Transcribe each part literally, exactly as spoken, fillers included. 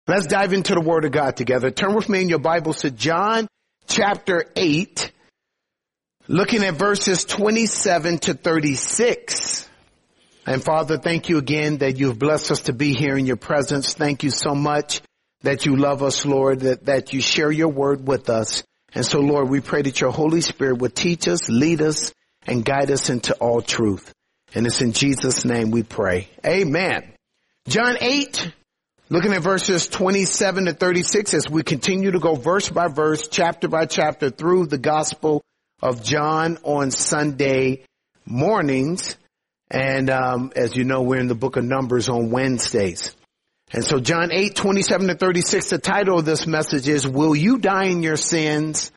Let's dive into the Word of God together. Turn with me in your Bibles to John chapter eight, looking at verses twenty-seven to thirty-six. And Father, thank you again that you've blessed us to be here in your presence. Thank you so much that you love us, Lord, that, that you share your word with us. And so, Lord, we pray that your Holy Spirit would teach us, lead us, and guide us into all truth. And it's in Jesus' name we pray. Amen. John eight, looking at verses twenty-seven to thirty-six as we continue to go verse by verse, chapter by chapter through the Gospel of John on Sunday mornings. And um as you know, we're in the book of Numbers on Wednesdays. And so John eight, twenty-seven to thirty-six, the title of this message is, Will You Die in Your Sins?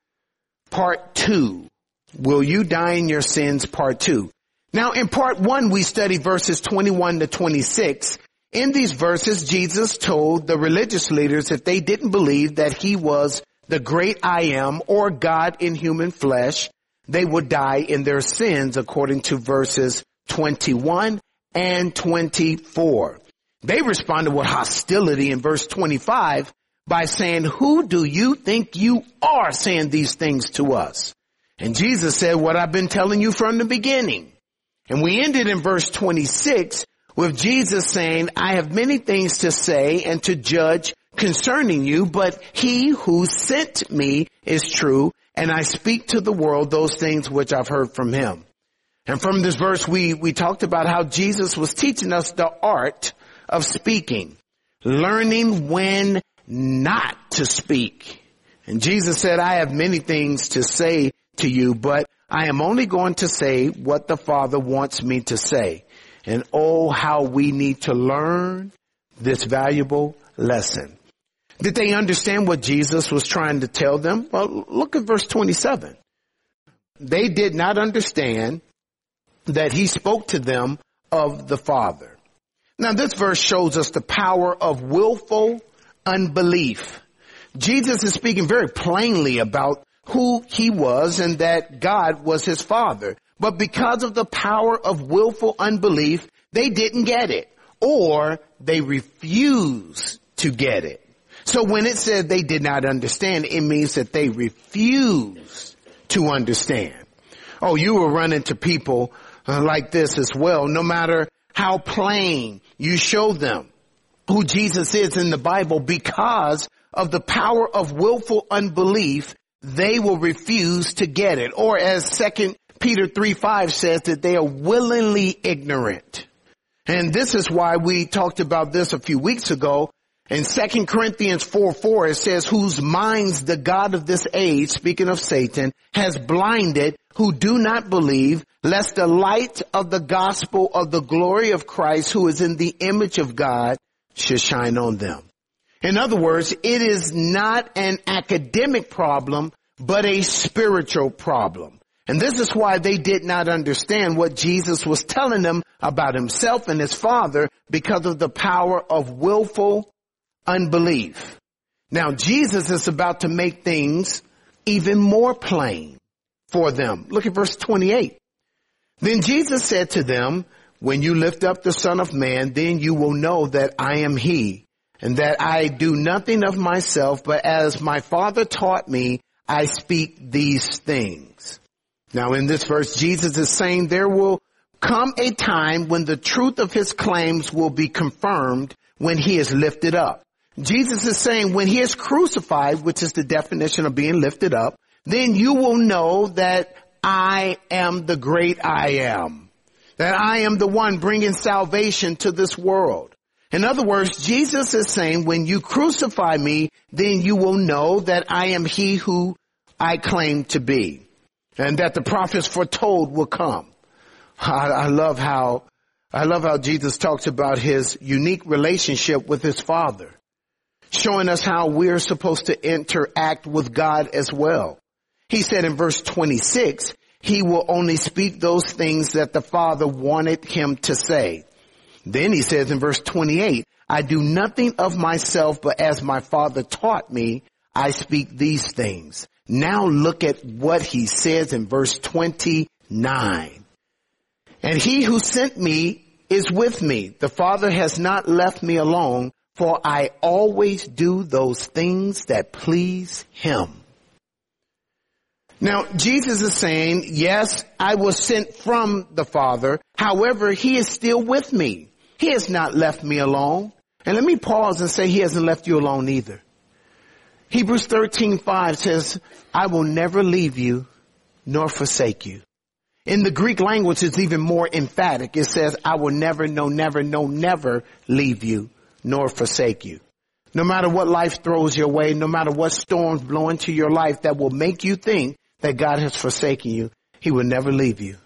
Part two. Will You Die in Your Sins? Part two. Now in part one, we study verses twenty-one to twenty-six. In these verses, Jesus told the religious leaders if they didn't believe that he was the great I am or God in human flesh, they would die in their sins, according to verses twenty-one and twenty-four. They responded with hostility in verse twenty-five by saying, Who do you think you are saying these things to us? And Jesus said, what I've been telling you from the beginning. And we ended in verse twenty-six with Jesus saying, I have many things to say and to judge concerning you, but he who sent me is true, and I speak to the world those things which I've heard from him. And from this verse, we, we talked about how Jesus was teaching us the art of speaking, learning when not to speak. And Jesus said, I have many things to say to you, but I am only going to say what the Father wants me to say. And oh, how we need to learn this valuable lesson. Did they understand what Jesus was trying to tell them? Well, look at verse twenty-seven. They did not understand that he spoke to them of the Father. Now, this verse shows us the power of willful unbelief. Jesus is speaking very plainly about who he was and that God was his Father. But because of the power of willful unbelief, they didn't get it, or they refused to get it. So when it said they did not understand, it means that they refused to understand. Oh, you will run into people uh, like this as well. No matter how plain you show them who Jesus is in the Bible, because of the power of willful unbelief, they will refuse to get it. Or as Second Peter three five says, that they are willingly ignorant. And this is why we talked about this a few weeks ago. In Second Corinthians four four, it says, whose minds the God of this age, speaking of Satan, has blinded, who do not believe, lest the light of the gospel of the glory of Christ, who is in the image of God, should shine on them. In other words, it is not an academic problem, but a spiritual problem. And this is why they did not understand what Jesus was telling them about himself and his Father, because of the power of willful unbelief. Now, Jesus is about to make things even more plain for them. Look at verse twenty-eight. Then Jesus said to them, when you lift up the Son of Man, then you will know that I am he, and that I do nothing of myself, but as my Father taught me, I speak these things. Now in this verse, Jesus is saying there will come a time when the truth of his claims will be confirmed when he is lifted up. Jesus is saying when he is crucified, which is the definition of being lifted up, then you will know that I am the great I am, that I am the one bringing salvation to this world. In other words, Jesus is saying when you crucify me, then you will know that I am he who I claim to be, and that the prophets foretold will come. I, I love how, I love how Jesus talks about his unique relationship with his Father, showing us how we're supposed to interact with God as well. He said in verse twenty-six, he will only speak those things that the Father wanted him to say. Then he says in verse twenty-eight, I do nothing of myself, but as my Father taught me, I speak these things. Now look at what he says in verse twenty-nine. And he who sent me is with me. The Father has not left me alone, for I always do those things that please him. Now, Jesus is saying, yes, I was sent from the Father. However, he is still with me. He has not left me alone. And let me pause and say he hasn't left you alone either. Hebrews thirteen five says, I will never leave you nor forsake you. In the Greek language, it's even more emphatic. It says, I will never, no, never, no, never leave you nor forsake you. No matter what life throws your way, no matter what storms blow into your life that will make you think that God has forsaken you, he will never leave you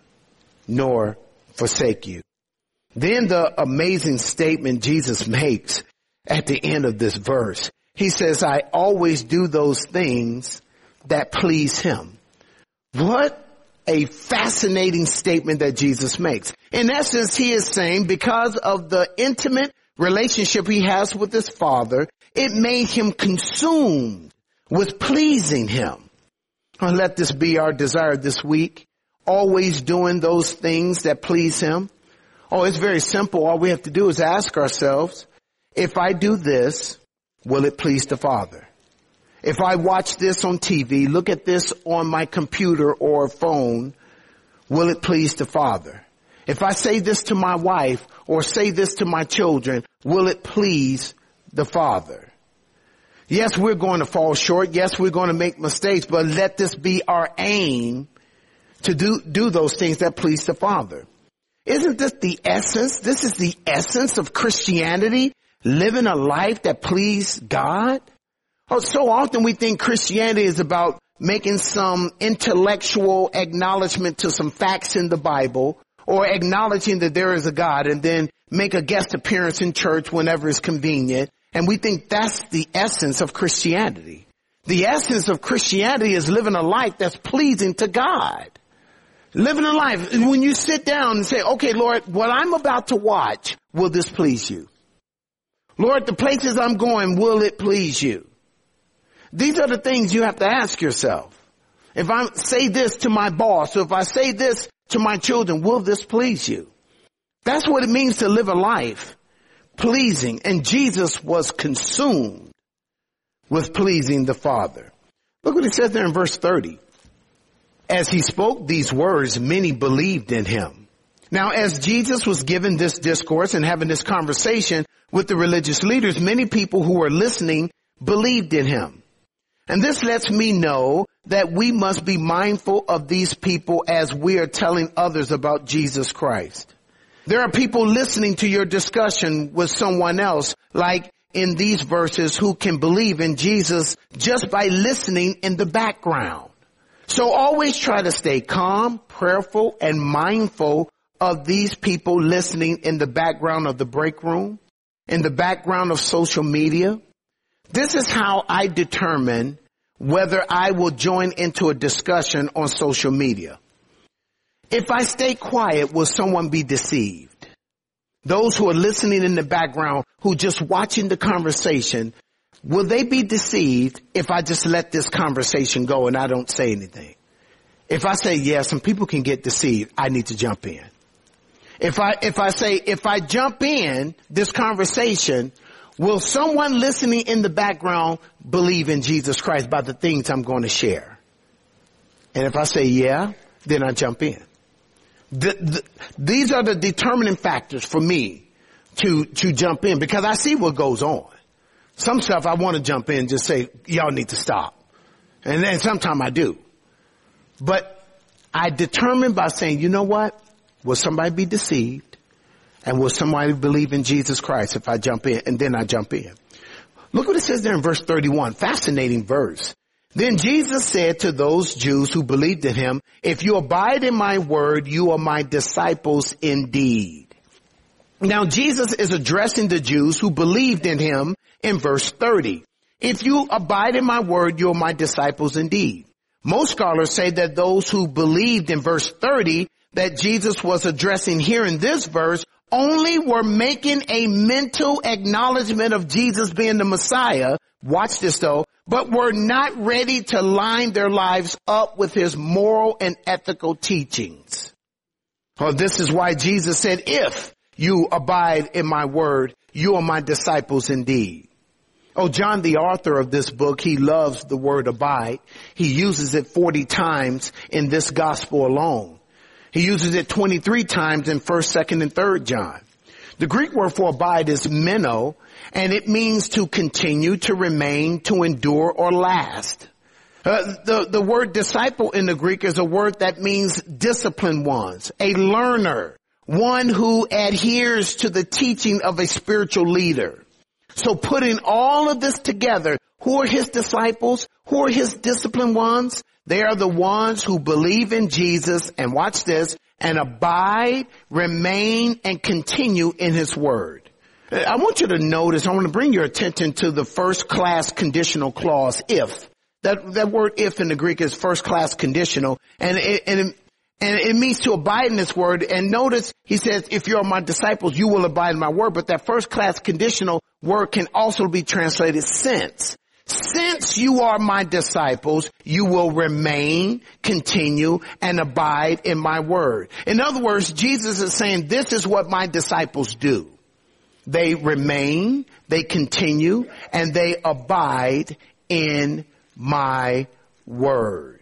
nor forsake you. Then the amazing statement Jesus makes at the end of this verse. He says, I always do those things that please him. What a fascinating statement that Jesus makes. In essence, he is saying because of the intimate relationship he has with his Father, it made him consumed with pleasing him. And let this be our desire this week, always doing those things that please him. Oh, it's very simple. All we have to do is ask ourselves, if I do this, will it please the Father? If I watch this on T V, look at this on my computer or phone, will it please the Father? If I say this to my wife or say this to my children, will it please the Father? Yes, we're going to fall short. Yes, we're going to make mistakes, but let this be our aim to do, do those things that please the Father. Isn't this the essence? This is the essence of Christianity, living a life that pleases God. Oh, so often we think Christianity is about making some intellectual acknowledgement to some facts in the Bible or acknowledging that there is a God and then make a guest appearance in church whenever it's convenient. And we think that's the essence of Christianity. The essence of Christianity is living a life that's pleasing to God. Living a life, when you sit down and say, okay, Lord, what I'm about to watch, will this please you? Lord, the places I'm going, will it please you? These are the things you have to ask yourself. If I say this to my boss, or if I say this to my children, will this please you? That's what it means to live a life pleasing. And Jesus was consumed with pleasing the Father. Look what it says there in verse thirty. As he spoke these words, many believed in him. Now, as Jesus was giving this discourse and having this conversation with the religious leaders, many people who were listening believed in him. And this lets me know that we must be mindful of these people as we are telling others about Jesus Christ. There are people listening to your discussion with someone else, like in these verses, who can believe in Jesus just by listening in the background. So always try to stay calm, prayerful, and mindful of these people listening in the background of the break room, in the background of social media. This is how I determine whether I will join into a discussion on social media. If I stay quiet, will someone be deceived? Those who are listening in the background, who just watching the conversation, will they be deceived if I just let this conversation go and I don't say anything? If I say, yeah, some people can get deceived, I need to jump in. If I, if I say, if I jump in this conversation, will someone listening in the background believe in Jesus Christ by the things I'm going to share? And if I say, yeah, then I jump in. The, the, these are the determining factors for me to, to jump in, because I see what goes on. Some stuff I want to jump in and just say, y'all need to stop. And then sometimes I do. But I determine by saying, you know what? Will somebody be deceived? And will somebody believe in Jesus Christ if I jump in? And then I jump in. Look what it says there in verse thirty-one. Fascinating verse. Then Jesus said to those Jews who believed in him, if you abide in my word, you are my disciples indeed. Now Jesus is addressing the Jews who believed in him in verse thirty. If you abide in my word, you are my disciples indeed. Most scholars say that those who believed in verse thirty that Jesus was addressing here in this verse only were making a mental acknowledgement of Jesus being the Messiah. Watch this though. But were not ready to line their lives up with his moral and ethical teachings. Well, this is why Jesus said, if you abide in my word, you are my disciples indeed. Oh, John, the author of this book, he loves the word abide. He uses it forty times in this gospel alone. He uses it twenty-three times in first, second, and third John. The Greek word for abide is meno, and it means to continue, to remain, to endure, or last. Uh, the, the word disciple in the Greek is a word that means disciplined ones, a learner, one who adheres to the teaching of a spiritual leader. So putting all of this together, who are his disciples? Who are his disciplined ones? They are the ones who believe in Jesus, and watch this, and abide, remain, and continue in his word. I want you to notice, I want to bring your attention to the first class conditional clause, if. That, that word if in the Greek is first class conditional, and it, and it, and it means to abide in this word. And notice he says, if you are my disciples, you will abide in my word. But that first class conditional word can also be translated since. Since you are my disciples, you will remain, continue, and abide in my word. In other words, Jesus is saying, this is what my disciples do. They remain, they continue, and they abide in my word.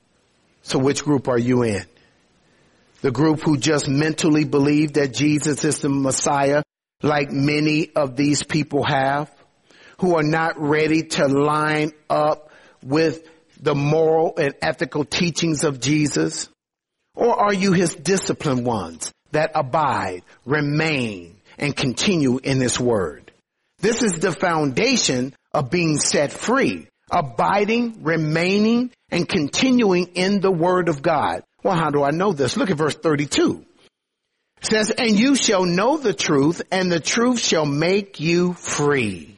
So which group are you in? The group who just mentally believe that Jesus is the Messiah, like many of these people have, who are not ready to line up with the moral and ethical teachings of Jesus? Or are you his disciplined ones that abide, remain, and continue in his word? This is the foundation of being set free, abiding, remaining, and continuing in the word of God. Well, how do I know this? Look at verse thirty-two. It says, and you shall know the truth, and the truth shall make you free.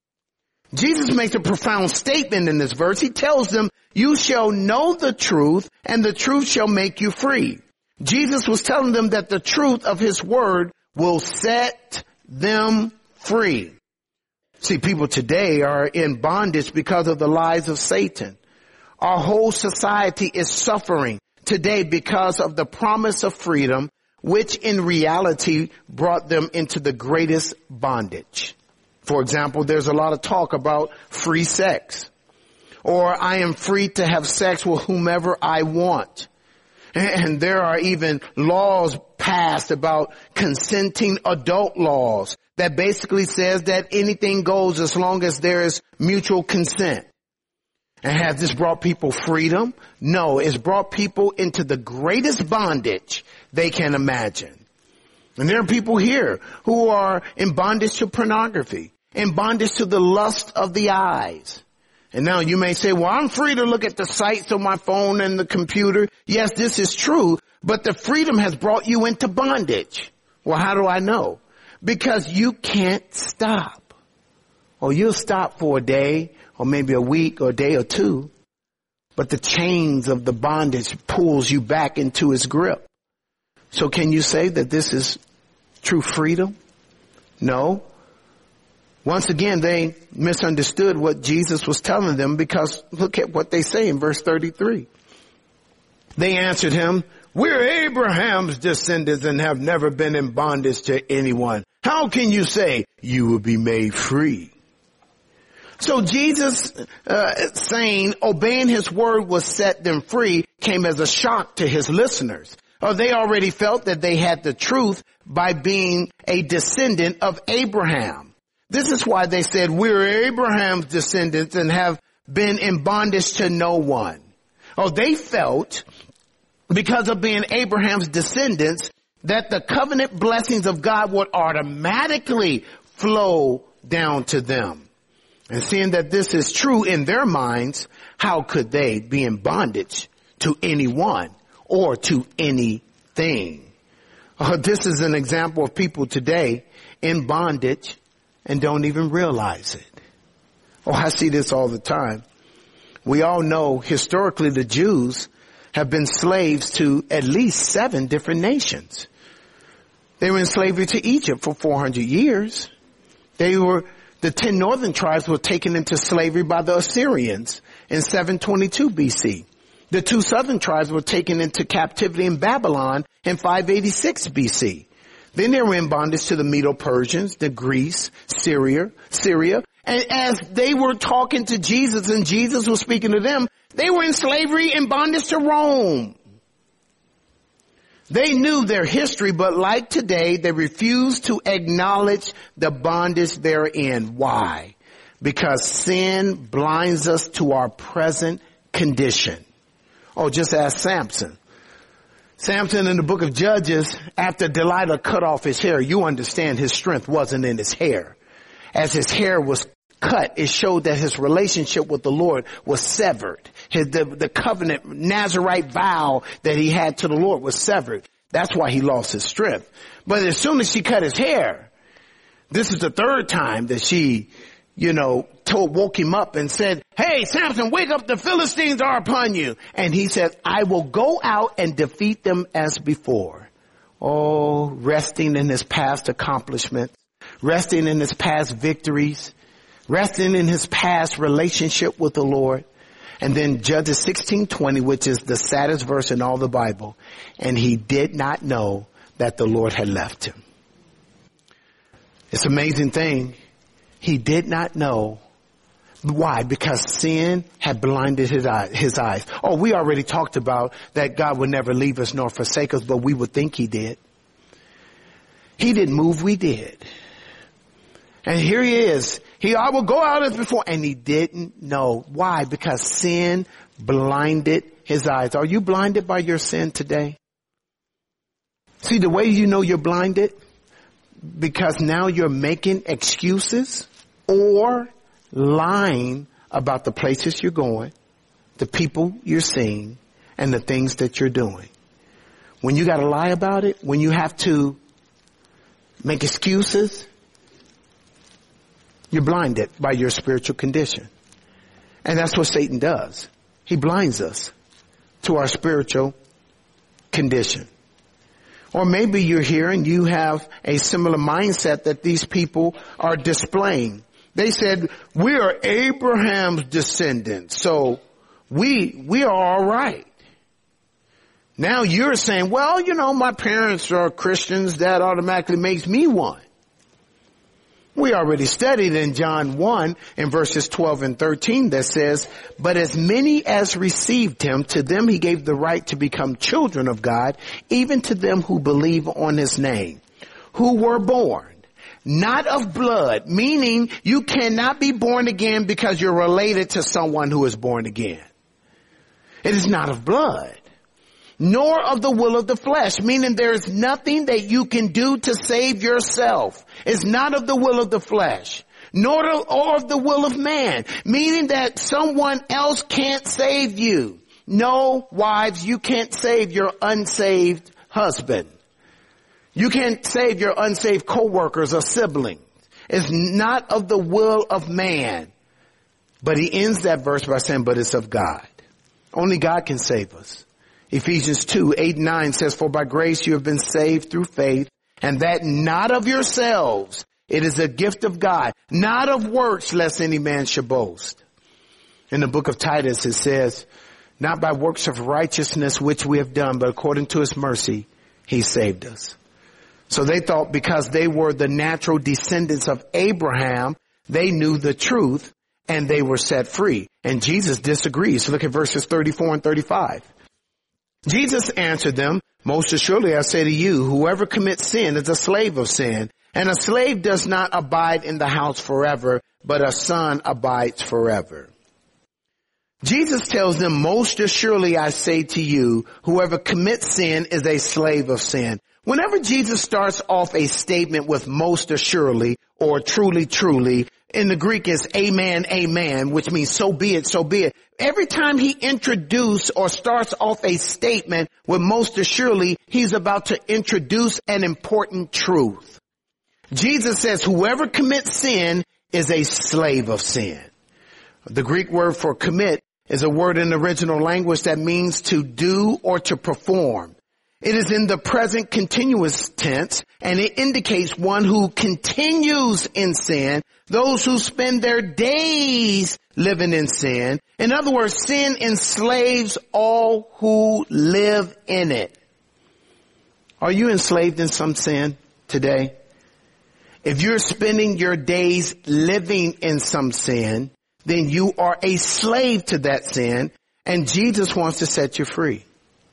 Jesus makes a profound statement in this verse. He tells them, you shall know the truth, and the truth shall make you free. Jesus was telling them that the truth of his word will set them free. See, people today are in bondage because of the lies of Satan. Our whole society is suffering today because of the promise of freedom, which in reality brought them into the greatest bondage. For example, there's a lot of talk about free sex, or I am free to have sex with whomever I want. And there are even laws passed about consenting adult laws that basically says that anything goes as long as there is mutual consent. And has this brought people freedom? No, it's brought people into the greatest bondage they can imagine. And there are people here who are in bondage to pornography, in bondage to the lust of the eyes. And now you may say, well, I'm free to look at the sites on my phone and the computer. Yes, this is true, but the freedom has brought you into bondage. Well, how do I know? Because you can't stop. Or you'll stop for a day, or maybe a week, or a day or two, but the chains of the bondage pulls you back into its grip. So can you say that this is true freedom? No. Once again, they misunderstood what Jesus was telling them, because look at what they say in verse thirty-three. They answered him, we're Abraham's descendants and have never been in bondage to anyone. How can you say you will be made free? So Jesus uh, saying obeying his word will set them free came as a shock to his listeners. Oh, they already felt that they had the truth by being a descendant of Abraham. This is why they said, we're Abraham's descendants and have been in bondage to no one. Oh, they felt, because of being Abraham's descendants, that the covenant blessings of God would automatically flow down to them. And seeing that this is true in their minds, how could they be in bondage to anyone or to anything? Uh, this is an example of people today in bondage and don't even realize it. Oh, I see this all the time. We all know historically the Jews have been slaves to at least seven different nations. They were in slavery to Egypt for four hundred years. They were, the ten northern tribes were taken into slavery by the Assyrians in seven twenty-two B C. The two southern tribes were taken into captivity in Babylon in five eighty-six B C. Then they were in bondage to the Medo-Persians, the Greece, Syria, Syria. And as they were talking to Jesus and Jesus was speaking to them, they were in slavery and bondage to Rome. They knew their history, but like today, they refused to acknowledge the bondage they're in. Why? Because sin blinds us to our present condition. Oh, just ask Samson. Samson in the book of Judges, after Delilah cut off his hair, you understand his strength wasn't in his hair. As his hair was cut, it showed that his relationship with the Lord was severed. His, the, the covenant Nazirite vow that he had to the Lord was severed. That's why he lost his strength. But as soon as she cut his hair, this is the third time that she, you know, told, woke him up and said, hey, Samson, wake up, the Philistines are upon you. And he said, I will go out and defeat them as before. Oh, resting in his past accomplishments, resting in his past victories, resting in his past relationship with the Lord. And then Judges sixteen twenty, which is the saddest verse in all the Bible. And he did not know that the Lord had left him. It's an amazing thing. He did not know. Why? Because sin had blinded his eye, his eyes. Oh, we already talked about that God would never leave us nor forsake us, but we would think he did. He didn't move, we did. And here he is. He, I will go out as before. And he didn't know. Why? Because sin blinded his eyes. Are you blinded by your sin today? See, the way you know you're blinded? Because now you're making excuses or lying about the places you're going, the people you're seeing, and the things that you're doing. When you got to lie about it, when you have to make excuses, you're blinded by your spiritual condition. And that's what Satan does. He blinds us to our spiritual condition. Or maybe you're here and you have a similar mindset that these people are displaying. They said, we are Abraham's descendants, so we, we are all right. Now you're saying, well, you know, my parents are Christians. That automatically makes me one. We already studied in John one in verses twelve and thirteen that says, but as many as received him, to them he gave the right to become children of God, even to them who believe on his name, who were born not of blood, meaning you cannot be born again because you're related to someone who is born again. It is not of blood, nor of the will of the flesh, meaning there is nothing that you can do to save yourself. It's not of the will of the flesh, nor of, or of the will of man, meaning that someone else can't save you. No, wives, you can't save your unsaved husband. You can't save your unsaved co-workers or siblings. It's not of the will of man. But he ends that verse by saying, but it's of God. Only God can save us. Ephesians two, eight and nine says, for by grace you have been saved through faith, and that not of yourselves. It is a gift of God, not of works, lest any man should boast. In the book of Titus it says, not by works of righteousness which we have done, but according to his mercy, he saved us. So they thought because they were the natural descendants of Abraham, they knew the truth and they were set free. And Jesus disagrees. Look at verses thirty-four and thirty-five. Jesus answered them, most assuredly I say to you, whoever commits sin is a slave of sin. And a slave does not abide in the house forever, but a son abides forever. Jesus tells them, most assuredly I say to you, whoever commits sin is a slave of sin. Whenever Jesus starts off a statement with most assuredly or truly, truly, in the Greek is amen, amen, which means so be it, so be it. Every time he introduces or starts off a statement with most assuredly, he's about to introduce an important truth. Jesus says whoever commits sin is a slave of sin. The Greek word for commit is a word in the original language that means to do or to perform. It is in the present continuous tense, and it indicates one who continues in sin, those who spend their days living in sin. In other words, sin enslaves all who live in it. Are you enslaved in some sin today? If you're spending your days living in some sin, then you are a slave to that sin, and Jesus wants to set you free.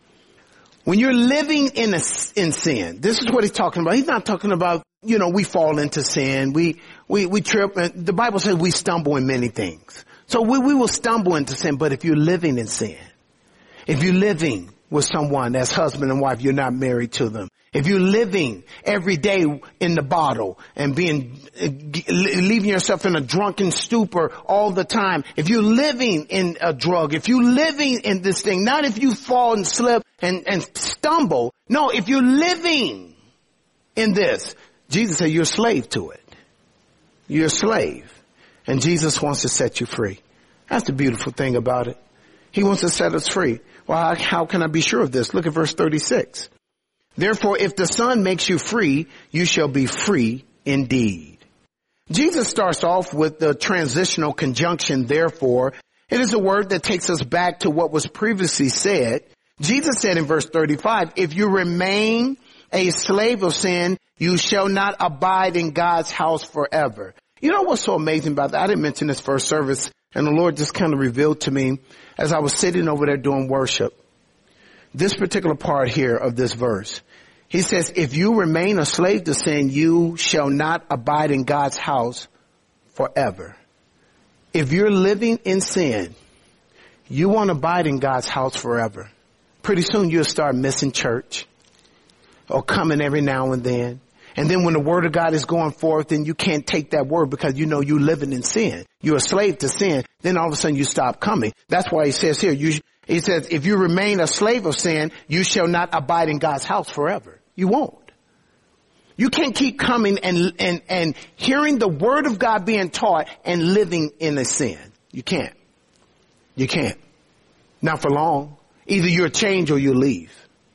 When you're living in a, in sin, this is what he's talking about. He's not talking about, you know, we fall into sin, we, we, we trip, and the Bible says we stumble in many things. So we, we will stumble into sin, but if you're living in sin, if you're living with someone that's husband and wife, you're not married to them. If you're living every day in the bottle and being, leaving yourself in a drunken stupor all the time, if you're living in a drug, if you're living in this thing, not if you fall and slip and, and stumble. No, if you're living in this, Jesus said you're a slave to it. You're a slave. And Jesus wants to set you free. That's the beautiful thing about it. He wants to set us free. Well, how can I be sure of this? Look at verse thirty-six. Therefore, if the Son makes you free, you shall be free indeed. Jesus starts off with the transitional conjunction, therefore. It is a word that takes us back to what was previously said. Jesus said in verse thirty-five, if you remain a slave of sin, you shall not abide in God's house forever. You know what's so amazing about that? I didn't mention this first service, and the Lord just kind of revealed to me as I was sitting over there doing worship. This particular part here of this verse, he says, if you remain a slave to sin, you shall not abide in God's house forever. If you're living in sin, you won't abide in God's house forever. Pretty soon you'll start missing church or coming every now and then. And then when the word of God is going forth, then you can't take that word because you know you're living in sin. You're a slave to sin. Then all of a sudden you stop coming. That's why he says here, you, he says, if you remain a slave of sin, you shall not abide in God's house forever. You won't. You can't keep coming and, and, and hearing the word of God being taught and living in a sin. You can't. You can't. Not for long. Either you'll change or you'll leave.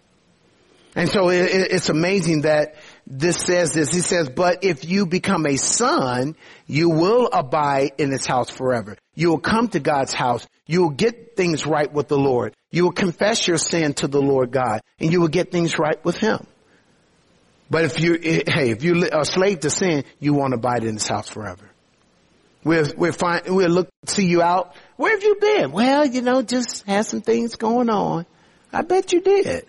And so it, it's amazing that this says this. He says, but if you become a son, you will abide in his house forever. You will come to God's house. You will get things right with the Lord. You will confess your sin to the Lord God, and you will get things right with him. But if you, hey, if you're a slave to sin, you won't abide in his house forever. We'll, we'll find, we'll look, see you out. Where have you been? Well, you know, just had some things going on. I bet you did.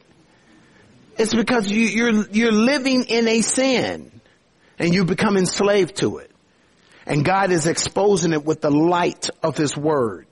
It's because you, you're, you're living in a sin and you become enslaved to it. And God is exposing it with the light of his word.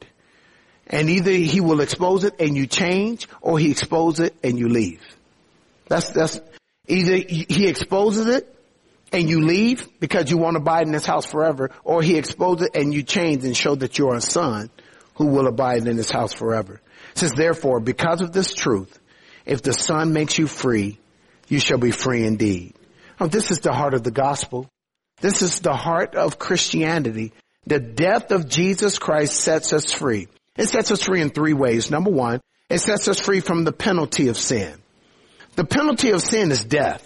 And either he will expose it and you change, or he exposes it and you leave. That's, that's, either he exposes it and you leave because you want to abide in his house forever, or he exposes it and you change and show that you're a son who will abide in his house forever. It says, therefore, because of this truth, if the Son makes you free, you shall be free indeed. Oh, this is the heart of the gospel. This is the heart of Christianity. The death of Jesus Christ sets us free. It sets us free in three ways. Number one, it sets us free from the penalty of sin. The penalty of sin is death.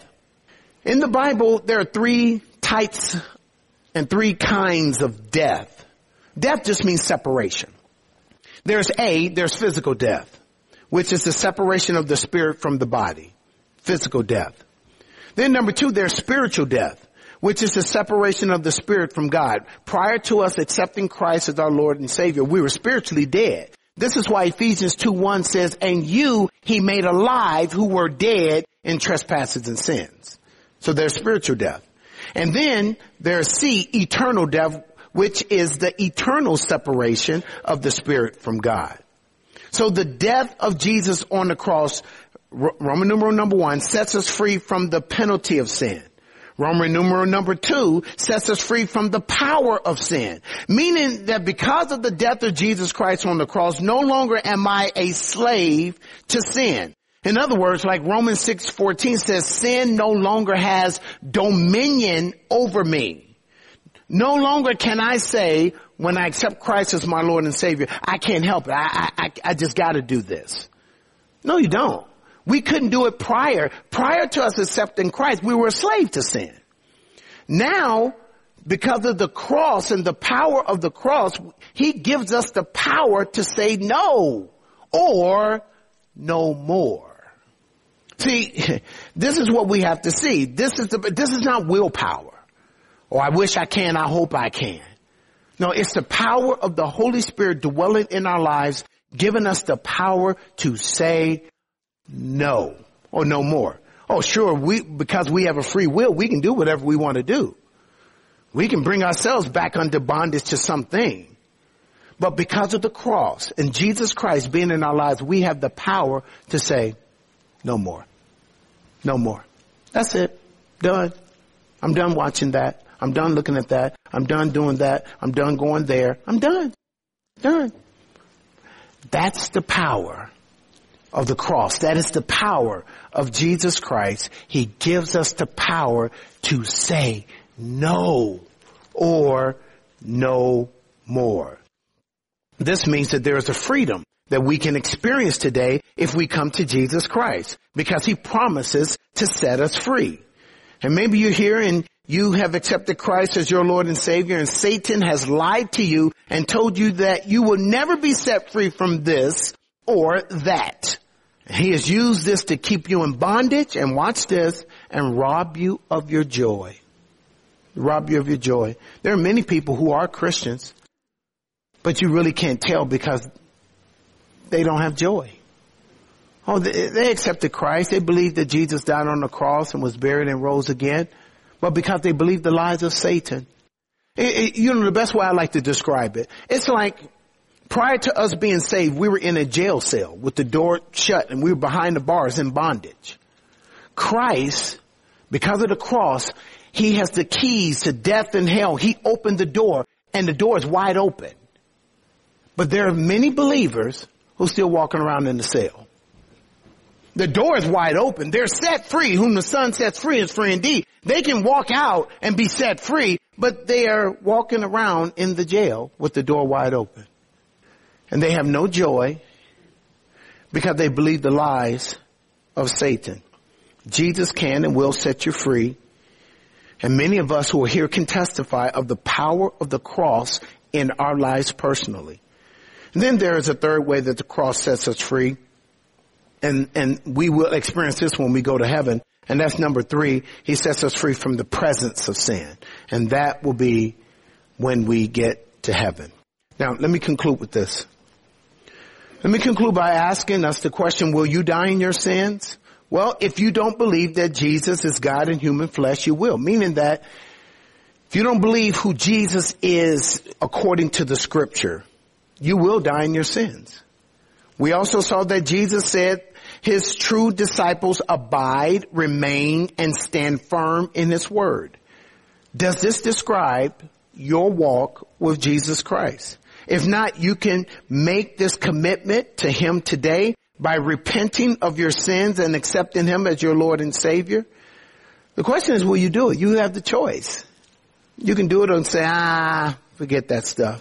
In the Bible, there are three types and three kinds of death. Death just means separation. There's A, there's physical death, which is the separation of the spirit from the body. Physical death. Then number two, there's spiritual death, which is the separation of the spirit from God. Prior to us accepting Christ as our Lord and Savior, we were spiritually dead. This is why Ephesians two one says, and you he made alive who were dead in trespasses and sins. So there's spiritual death. And then there's C, eternal death, which is the eternal separation of the spirit from God. So the death of Jesus on the cross, Roman numeral number one, sets us free from the penalty of sin. Roman numeral number two sets us free from the power of sin. Meaning that because of the death of Jesus Christ on the cross, no longer am I a slave to sin. In other words, like Romans six fourteen says, sin no longer has dominion over me. No longer can I say, when I accept Christ as my Lord and Savior, I can't help it. I, I, I just got to do this. No, you don't. We couldn't do it prior. Prior to us accepting Christ, we were a slave to sin. Now, because of the cross and the power of the cross, he gives us the power to say no or no more. See, this is what we have to see. This is the, this is not willpower. Or I wish I can, I hope I can. No, it's the power of the Holy Spirit dwelling in our lives, giving us the power to say no or no more. Oh, sure, we, because we have a free will, we can do whatever we want to do. We can bring ourselves back under bondage to something. But because of the cross and Jesus Christ being in our lives, we have the power to say, no more. No more. That's it. Done. I'm done watching that. I'm done looking at that. I'm done doing that. I'm done going there. I'm done. Done. That's the power of the cross. That is the power of Jesus Christ. He gives us the power to say no or no more. This means that there is a freedom that we can experience today if we come to Jesus Christ, because he promises to set us free. And maybe you're here and you have accepted Christ as your Lord and Savior, and Satan has lied to you and told you that you will never be set free from this or that. He has used this to keep you in bondage, and watch this, and rob you of your joy. Rob you of your joy. There are many people who are Christians, but you really can't tell because they don't have joy. Oh, they, they accepted Christ. They believed that Jesus died on the cross and was buried and rose again. But because they believed the lies of Satan. It, it, you know, the best way I like to describe it, it's like prior to us being saved, we were in a jail cell with the door shut and we were behind the bars in bondage. Christ, because of the cross, he has the keys to death and hell. He opened the door and the door is wide open. But there are many believers who are still walking around in the cell. The door is wide open. They're set free. Whom the Son sets free is free indeed. They can walk out and be set free, but they are walking around in the jail with the door wide open. And they have no joy because they believe the lies of Satan. Jesus can and will set you free. And many of us who are here can testify of the power of the cross in our lives personally. And then there is a third way that the cross sets us free. And, and we will experience this when we go to heaven. And that's number three. He sets us free from the presence of sin. And that will be when we get to heaven. Now, let me conclude with this. Let me conclude by asking us the question, will you die in your sins? Well, if you don't believe that Jesus is God in human flesh, you will. Meaning that if you don't believe who Jesus is according to the scripture, you will die in your sins. We also saw that Jesus said his true disciples abide, remain, and stand firm in his word. Does this describe your walk with Jesus Christ? If not, you can make this commitment to him today by repenting of your sins and accepting him as your Lord and Savior. The question is, will you do it? You have the choice. You can do it and say, ah, forget that stuff.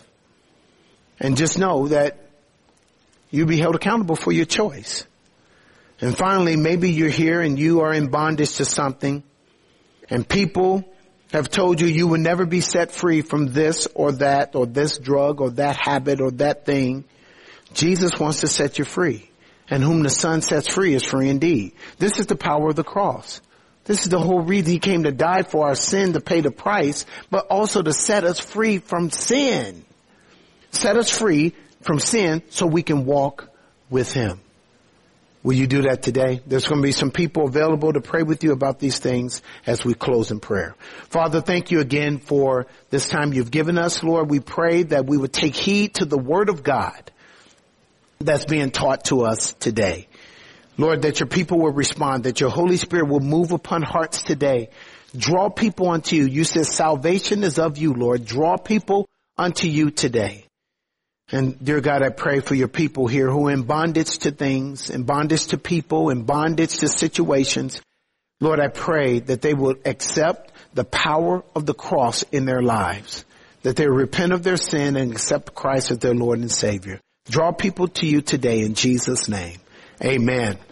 And just know that you'll be held accountable for your choice. And finally, maybe you're here and you are in bondage to something, and people have told you you will never be set free from this or that or this drug or that habit or that thing. Jesus wants to set you free. And whom the Son sets free is free indeed. This is the power of the cross. This is the whole reason he came to die for our sin, to pay the price, but also to set us free from sin. Set us free from sin so we can walk with him. Will you do that today? There's going to be some people available to pray with you about these things as we close in prayer. Father, thank you again for this time you've given us. Lord, we pray that we would take heed to the word of God that's being taught to us today. Lord, that your people will respond, that your Holy Spirit will move upon hearts today. Draw people unto you. You said salvation is of you, Lord. Draw people unto you today. And dear God, I pray for your people here who are in bondage to things, in bondage to people, in bondage to situations. Lord, I pray that they will accept the power of the cross in their lives, that they repent of their sin and accept Christ as their Lord and Savior. Draw people to you today in Jesus' name. Amen.